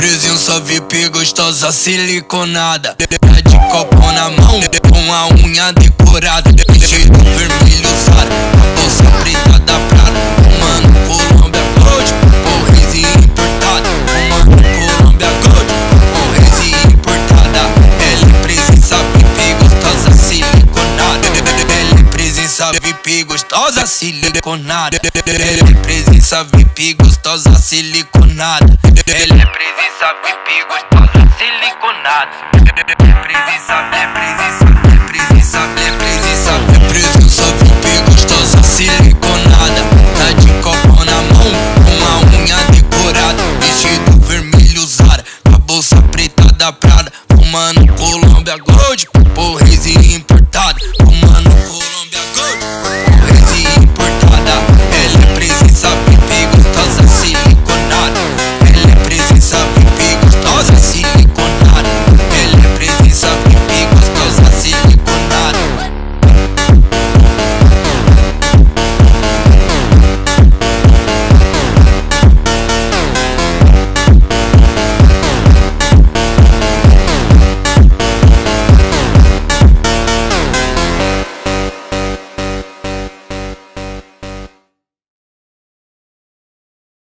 Presença VIP gostosa siliconada, tá de copo na mão, com a unha decorada, vestido vermelho Zara, a bolsa preta da Prada, mano, Colômbia Gold, com resina importada, mano, Colômbia Gold, com resina importada. Ela é presença VIP gostosa siliconada, ela é presença VIP gostosa siliconada, ela é presença VIP gostosa siliconada, ela é presença VIP gostosa siliconada, presença VIP gostosa siliconada, tá de copo na mão, com a unha decorada, vestido vermelho Zara, a bolsa preta da Prada, fumando Colômbia Gold.